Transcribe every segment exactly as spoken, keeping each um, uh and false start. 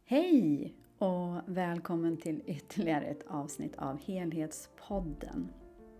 Hej och välkommen till ytterligare ett avsnitt av Helhetspodden.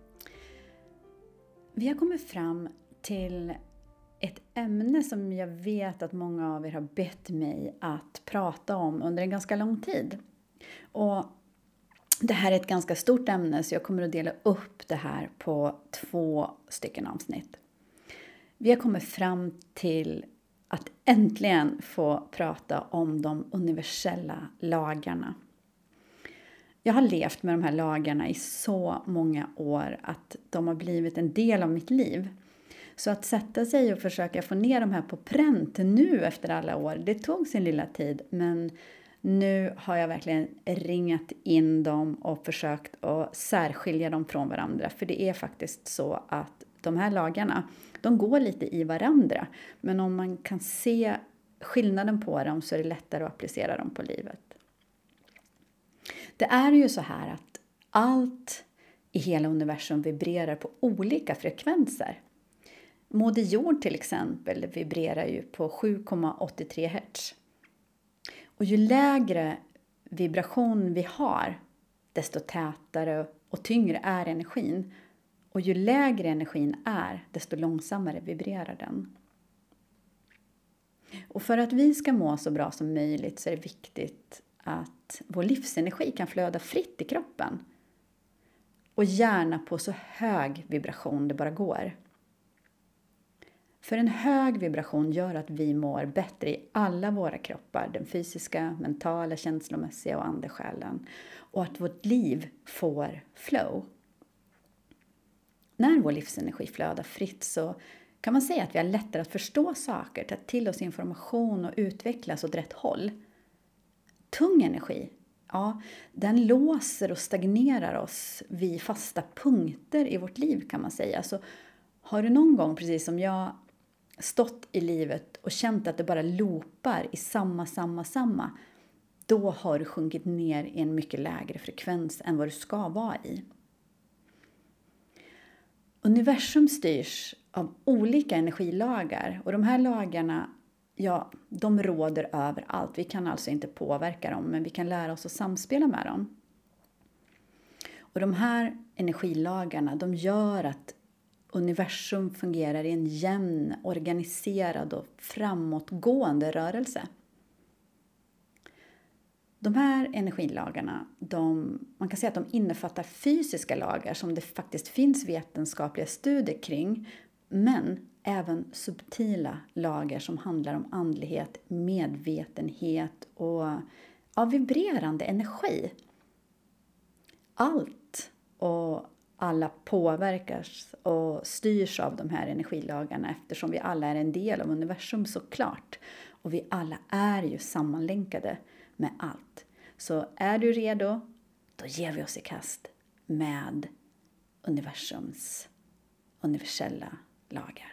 Vi har kommit fram till ett ämne som jag vet att många av er har bett mig att prata om under en ganska lång tid. Och det här är ett ganska stort ämne så jag kommer att dela upp det här på två stycken avsnitt. Vi har kommit fram till att äntligen få prata om de universella lagarna. Jag har levt med de här lagarna i så många år att de har blivit en del av mitt liv. Så att sätta sig och försöka få ner de här på pränt nu efter alla år, det tog sin lilla tid. Men nu har jag verkligen ringat in dem och försökt att särskilja dem från varandra. För det är faktiskt så att de här lagarna, de går lite i varandra. Men om man kan se skillnaden på dem så är det lättare att applicera dem på livet. Det är ju så här att allt i hela universum vibrerar på olika frekvenser. Moder Jord till exempel vibrerar ju på sju komma åttiotre hertz. Och ju lägre vibration vi har, desto tätare och tyngre är energin. Och ju lägre energin är, desto långsammare vibrerar den. Och för att vi ska må så bra som möjligt så är det viktigt att vår livsenergi kan flöda fritt i kroppen. Och gärna på så hög vibration det bara går. För en hög vibration gör att vi mår bättre i alla våra kroppar. Den fysiska, mentala, känslomässiga och andesjälen. Och att vårt liv får flow. När vår livsenergi flödar fritt så kan man säga att vi har lättare att förstå saker, ta till oss information och utvecklas åt rätt håll. Tung energi, ja, den låser och stagnerar oss vid fasta punkter i vårt liv kan man säga. Så har du någon gång, precis som jag, stått i livet och känt att det bara loopar i samma, samma, samma, då har du sjunkit ner i en mycket lägre frekvens än vad du ska vara i. Universum styrs av olika energilagar och de här lagarna, ja, de råder överallt. Vi kan alltså inte påverka dem, men vi kan lära oss att samspela med dem. Och de här energilagarna, de gör att universum fungerar i en jämn, organiserad och framåtgående rörelse. De här energilagarna, de, man kan säga att de innefattar fysiska lagar som det faktiskt finns vetenskapliga studier kring. Men även subtila lagar som handlar om andlighet, medvetenhet och ja, vibrerande energi. Allt och alla påverkas och styrs av de här energilagarna eftersom vi alla är en del av universum såklart. Och vi alla är ju sammanlänkade med allt. Så är du redo, då ger vi oss i kast med universums universella lagar.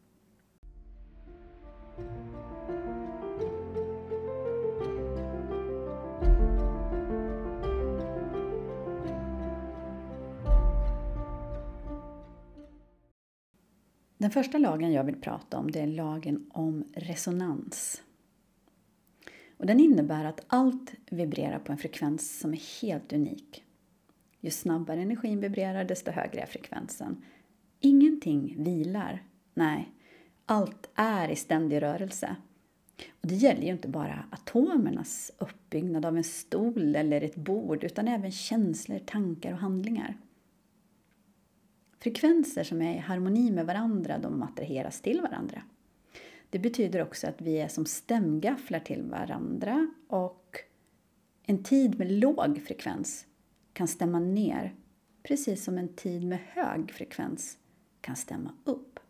Den första lagen jag vill prata om det är lagen om resonans. Och den innebär att allt vibrerar på en frekvens som är helt unik. Ju snabbare energin vibrerar desto högre är frekvensen. Ingenting vilar. Nej, allt är i ständig rörelse. Och det gäller ju inte bara atomernas uppbyggnad av en stol eller ett bord utan även känslor, tankar och handlingar. Frekvenser som är i harmoni med varandra, de attraheras till varandra. Det betyder också att vi är som stämgafflar till varandra och en tid med låg frekvens kan stämma ner, precis som en tid med hög frekvens kan stämma upp.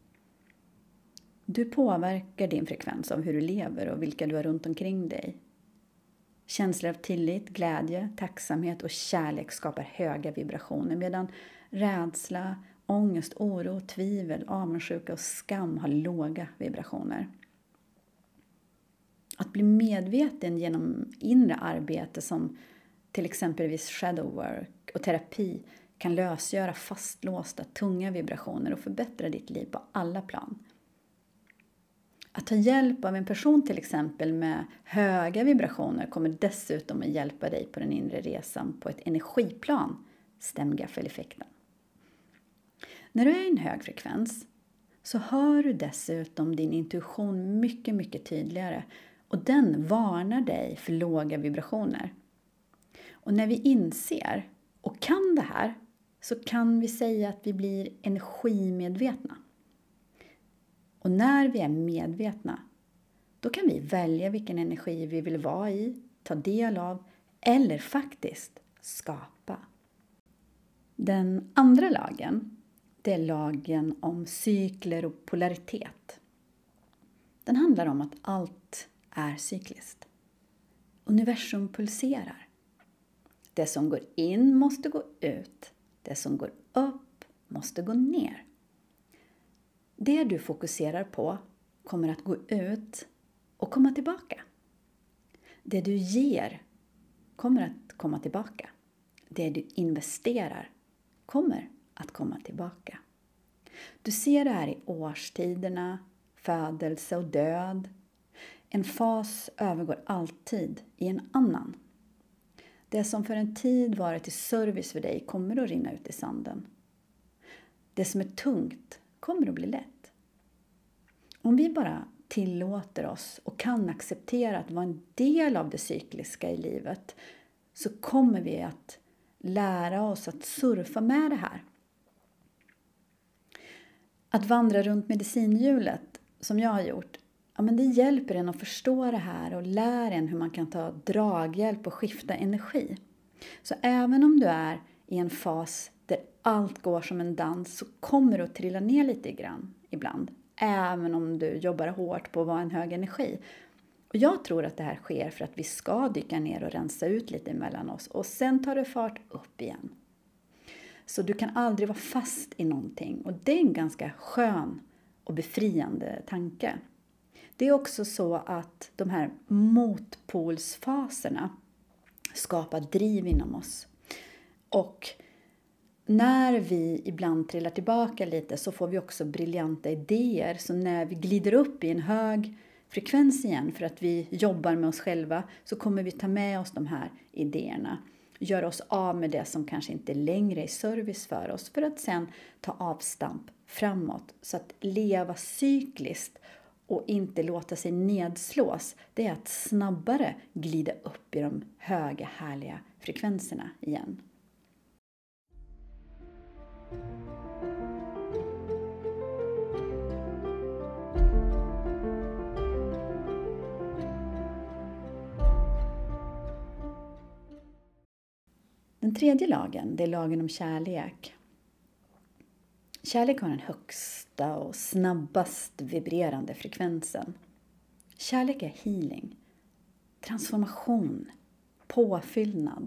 Du påverkar din frekvens av hur du lever och vilka du har runt omkring dig. Känslor av tillit, glädje, tacksamhet och kärlek skapar höga vibrationer medan rädsla, ångest, oro, tvivel, avundsjuka och skam har låga vibrationer. Att bli medveten genom inre arbete som till exempelvis shadow work och terapi kan lösgöra fastlåsta, tunga vibrationer och förbättra ditt liv på alla plan. Att ta hjälp av en person till exempel med höga vibrationer kommer dessutom att hjälpa dig på den inre resan på ett energiplan, stämgaffeleffekten. När du är i en hög frekvens så hör du dessutom din intuition mycket, mycket tydligare och den varnar dig för låga vibrationer. Och när vi inser och kan det här så kan vi säga att vi blir energimedvetna. Och när vi är medvetna, då kan vi välja vilken energi vi vill vara i, ta del av eller faktiskt skapa. Den andra lagen, det är lagen om cykler och polaritet. Den handlar om att allt är cykliskt. Universum pulserar. Det som går in måste gå ut. Det som går upp måste gå ner. Det du fokuserar på kommer att gå ut och komma tillbaka. Det du ger kommer att komma tillbaka. Det du investerar kommer att komma tillbaka. Du ser det här i årstiderna, födelse och död. En fas övergår alltid i en annan. Det som för en tid varit till service för dig kommer att rinna ut i sanden. Det som är tungt kommer att bli lätt. Om vi bara tillåter oss och kan acceptera att vara en del av det cykliska i livet så kommer vi att lära oss att surfa med det här. Att vandra runt medicinhjulet som jag har gjort, ja, men det hjälper en att förstå det här och lär en hur man kan ta draghjälp och skifta energi. Så även om du är i en fas där allt går som en dans så kommer du att trilla ner lite grann ibland. Även om du jobbar hårt på att vara en hög energi. Och jag tror att det här sker för att vi ska dyka ner och rensa ut lite mellan oss. Och sen tar det fart upp igen. Så du kan aldrig vara fast i någonting. Och det är en ganska skön och befriande tanke. Det är också så att de här motpolsfaserna skapar driv inom oss. Och när vi ibland trillar tillbaka lite så får vi också briljanta idéer. Så när vi glider upp i en hög frekvens igen för att vi jobbar med oss själva så kommer vi ta med oss de här idéerna. Göra oss av med det som kanske inte längre är service för oss för att sen ta avstamp framåt. Så att leva cykliskt och inte låta sig nedslås, det är att snabbare glida upp i de höga härliga frekvenserna igen. Den tredje lagen, det är lagen om kärlek. Kärlek har den högsta och snabbast vibrerande frekvensen. Kärlek är healing, transformation, påfyllnad.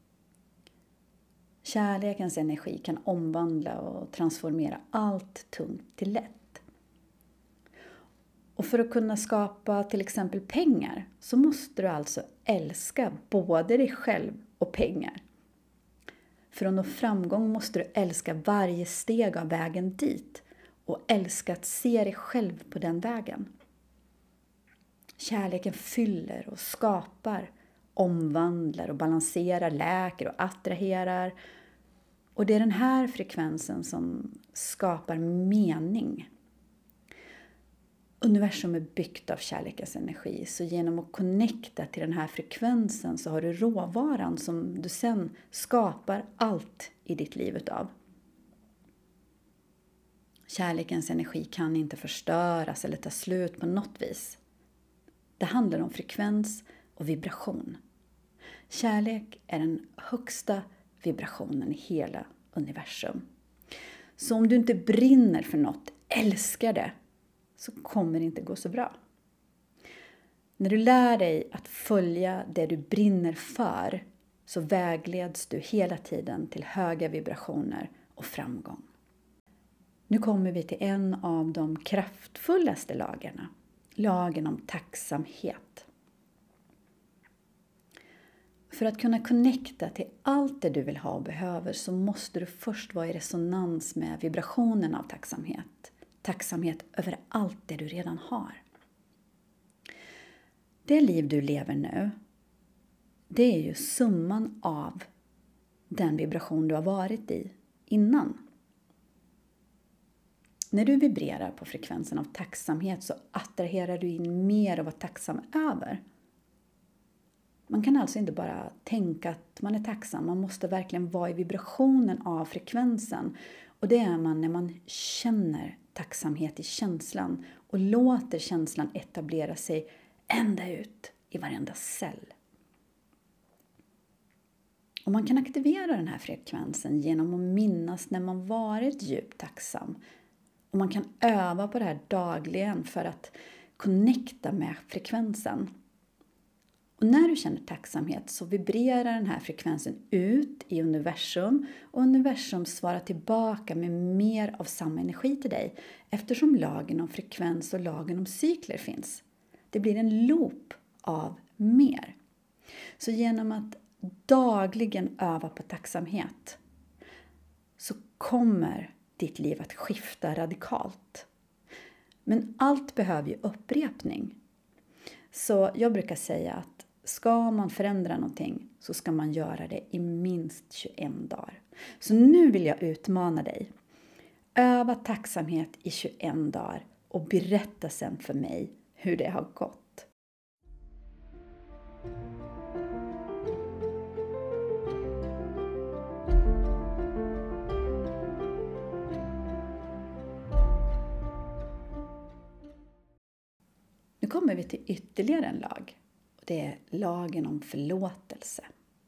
Kärlekens energi kan omvandla och transformera allt tungt till lätt. Och för att kunna skapa till exempel pengar så måste du alltså älska både dig själv och pengar. För att nå framgång måste du älska varje steg av vägen dit och älska att se dig själv på den vägen. Kärleken fyller och skapar, omvandlar och balanserar, läker och attraherar. Och det är den här frekvensen som skapar mening. Universum är byggt av kärlekens energi, så genom att connecta till den här frekvensen så har du råvaran som du sen skapar allt i ditt liv utav. Kärlekens energi kan inte förstöras eller ta slut på något vis. Det handlar om frekvens och vibration. Kärlek är den högsta vibrationen i hela universum. Så om du inte brinner för något, älskar det, så kommer det inte gå så bra. När du lär dig att följa det du brinner för så vägleds du hela tiden till höga vibrationer och framgång. Nu kommer vi till en av de kraftfullaste lagarna. Lagen om tacksamhet. För att kunna connecta till allt det du vill ha och behöver så måste du först vara i resonans med vibrationen av tacksamhet. Tacksamhet över allt det du redan har. Det liv du lever nu, det är ju summan av den vibration du har varit i innan. När du vibrerar på frekvensen av tacksamhet så attraherar du in mer av att vara tacksam över. Man kan alltså inte bara tänka att man är tacksam. Man måste verkligen vara i vibrationen av frekvensen. Och det är man när man känner tacksamhet i känslan och låter känslan etablera sig ända ut i varenda cell. Och man kan aktivera den här frekvensen genom att minnas när man varit djupt tacksam. Och man kan öva på det här dagligen för att connecta med frekvensen. Och när du känner tacksamhet så vibrerar den här frekvensen ut i universum. Och universum svarar tillbaka med mer av samma energi till dig. Eftersom lagen om frekvens och lagen om cykler finns. Det blir en loop av mer. Så genom att dagligen öva på tacksamhet så kommer ditt liv att skifta radikalt. Men allt behöver ju upprepning. Så jag brukar säga att ska man förändra någonting så ska man göra det i minst tjugoett dagar. Så nu vill jag utmana dig. Öva tacksamhet i tjugoett dagar och berätta sen för mig hur det har gått. Nu kommer vi till ytterligare en lag. Och det är lagen om förlåtelse.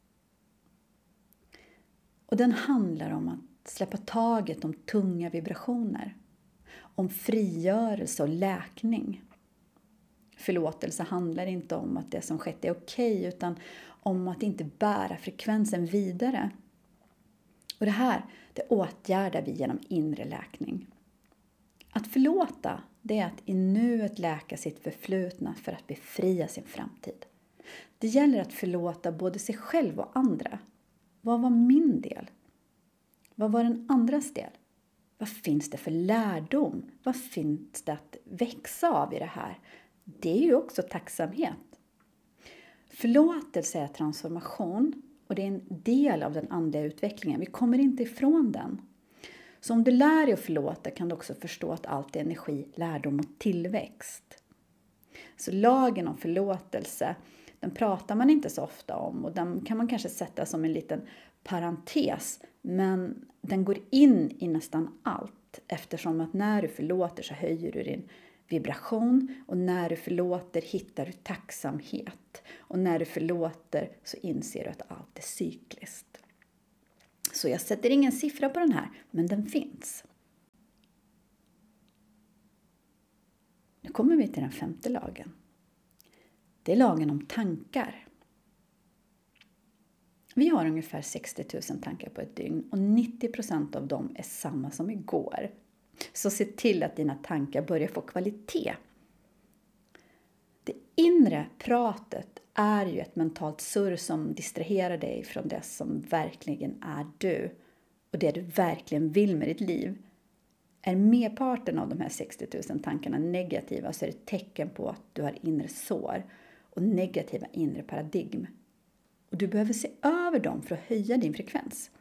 Och den handlar om att släppa taget om tunga vibrationer. Om frigörelse och läkning. Förlåtelse handlar inte om att det som skett är okej, utan om att inte bära frekvensen vidare. Och det här, det åtgärdar vi genom inre läkning. Att förlåta, det är att i nuet läka sitt förflutna för att befria sin framtid. Det gäller att förlåta både sig själv och andra. Vad var min del? Vad var den andras del? Vad finns det för lärdom? Vad finns det att växa av i det här? Det är ju också tacksamhet. Förlåtelse är transformation och det är en del av den andliga utvecklingen. Vi kommer inte ifrån den. Så om du lär dig att förlåta kan du också förstå att allt är energi, lärdom och tillväxt. Så lagen om förlåtelse, den pratar man inte så ofta om och den kan man kanske sätta som en liten parentes. Men den går in i nästan allt eftersom att när du förlåter så höjer du din vibration och när du förlåter hittar du tacksamhet. Och när du förlåter så inser du att allt är cykliskt. Så jag sätter ingen siffra på den här, men den finns. Nu kommer vi till den femte lagen. Det är lagen om tankar. Vi har ungefär sextio tusen tankar på ett dygn och nittio procent av dem är samma som igår. Så se till att dina tankar börjar få kvalitet. Det inre pratet är ju ett mentalt surr som distraherar dig från det som verkligen är du. Och det du verkligen vill med ditt liv. Är merparten av de här sextio tusen tankarna negativa så är det ett tecken på att du har inre sår och negativa inre paradigm. Och du behöver se över dem för att höja din frekvens.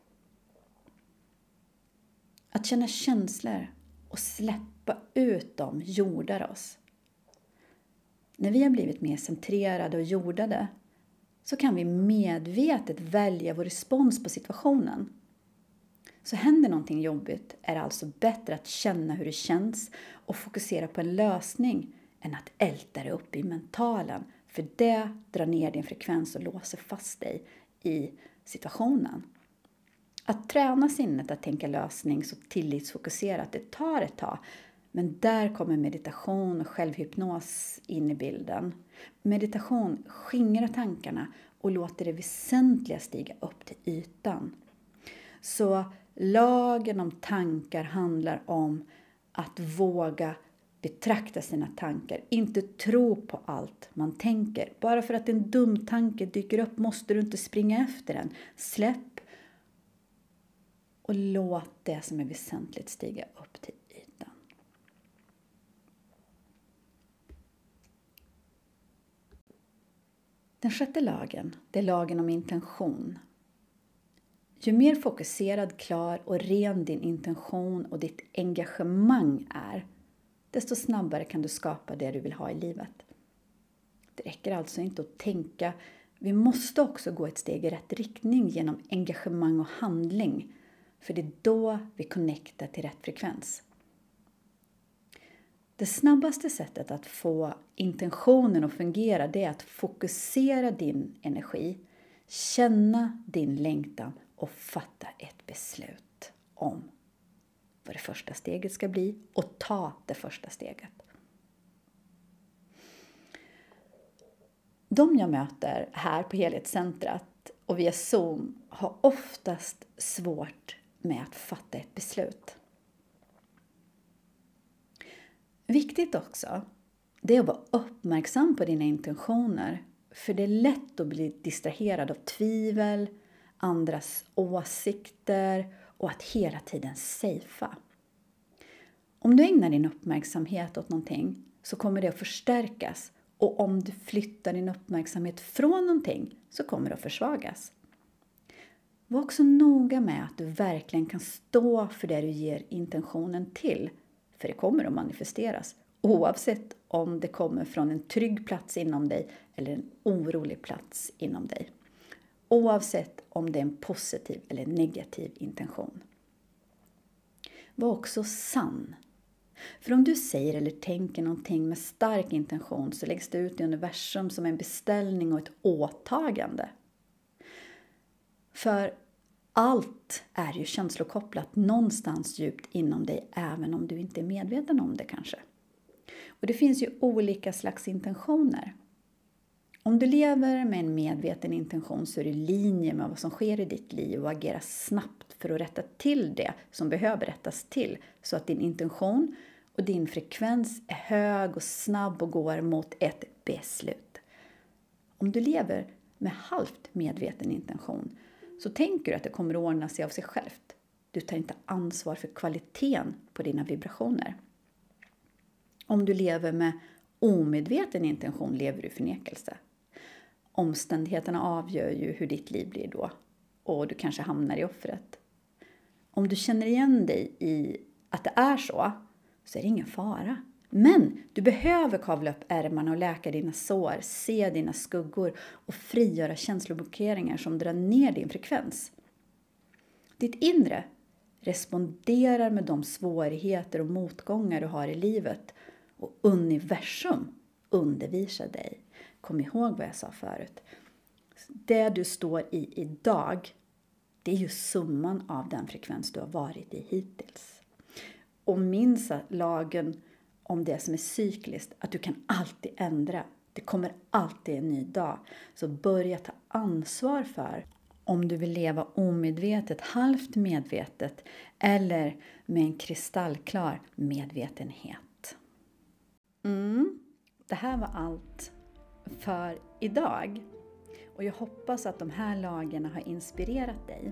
Att känna känslor och släppa ut dem jordar oss. När vi har blivit mer centrerade och jordade så kan vi medvetet välja vår respons på situationen. Så händer någonting jobbigt är det alltså bättre att känna hur det känns och fokusera på en lösning än att älta det upp i mentalen. För det drar ner din frekvens och låser fast dig i situationen. Att träna sinnet att tänka lösnings- och tillitsfokuserat, det tar ett tag. Men där kommer meditation och självhypnos in i bilden. Meditation skingrar tankarna och låter det väsentliga stiga upp till ytan. Så lagen om tankar handlar om att våga betrakta sina tankar. Inte tro på allt man tänker. Bara för att en dum tanke dyker upp måste du inte springa efter den. Släpp och låt det som är väsentligt stiga upp till ytan. Den sjätte lagen, det är lagen om intention. Ju mer fokuserad, klar och ren din intention och ditt engagemang är, desto snabbare kan du skapa det du vill ha i livet. Det räcker alltså inte att tänka. Vi måste också gå ett steg i rätt riktning genom engagemang och handling. För det är då vi connectar till rätt frekvens. Det snabbaste sättet att få intentionen att fungera, det är att fokusera din energi, känna din längtan och fatta ett beslut om vad det första steget ska bli och ta det första steget. De jag möter här på Helhetscentrat och via Zoom har oftast svårt med att fatta ett beslut. Viktigt också, det är att vara uppmärksam på dina intentioner. För det är lätt att bli distraherad av tvivel, andras åsikter och att hela tiden safea. Om du ägnar din uppmärksamhet åt någonting så kommer det att förstärkas. Och om du flyttar din uppmärksamhet från någonting så kommer det att försvagas. Var också noga med att du verkligen kan stå för det du ger intentionen till. För det kommer att manifesteras. Oavsett om det kommer från en trygg plats inom dig eller en orolig plats inom dig. Oavsett om det är en positiv eller negativ intention. Var också sann. För om du säger eller tänker någonting med stark intention så läggs det ut i universum som en beställning och ett åtagande. För allt är ju känslokopplat någonstans djupt inom dig även om du inte är medveten om det kanske. Och det finns ju olika slags intentioner. Om du lever med en medveten intention så är det i linje med vad som sker i ditt liv och agerar snabbt för att rätta till det som behöver rättas till. Så att din intention och din frekvens är hög och snabb och går mot ett beslut. Om du lever med halvt medveten intention så tänker du att det kommer att ordna sig av sig självt. Du tar inte ansvar för kvaliteten på dina vibrationer. Om du lever med omedveten intention lever du i förnekelse. Omständigheterna avgör ju hur ditt liv blir då. Och du kanske hamnar i offret. Om du känner igen dig i att det är så, så är det ingen fara. Men du behöver kavla upp ärmarna och läka dina sår, se dina skuggor och frigöra känsloblockeringar som drar ner din frekvens. Ditt inre responderar med de svårigheter och motgångar du har i livet och universum undervisar dig. Kom ihåg vad jag sa förut. Det du står i idag, det är ju summan av den frekvens du har varit i hittills. Och minns lagen om det som är cykliskt, att du kan alltid ändra. Det kommer alltid en ny dag. Så börja ta ansvar för om du vill leva omedvetet, halvt medvetet eller med en kristallklar medvetenhet. Mm, det här var allt för idag. Och jag hoppas att de här lagarna har inspirerat dig.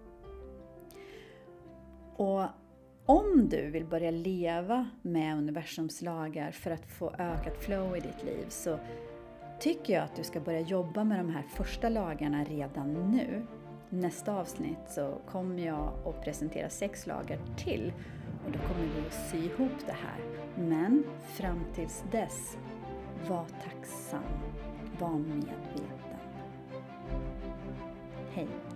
Och om du vill börja leva med universums lagar för att få ökat flow i ditt liv så tycker jag att du ska börja jobba med de här första lagarna redan nu. Nästa avsnitt så kommer jag att presentera sex lagar till och då kommer vi att sy ihop det här. Men fram tills dess, var tacksam, var medveten. Hej!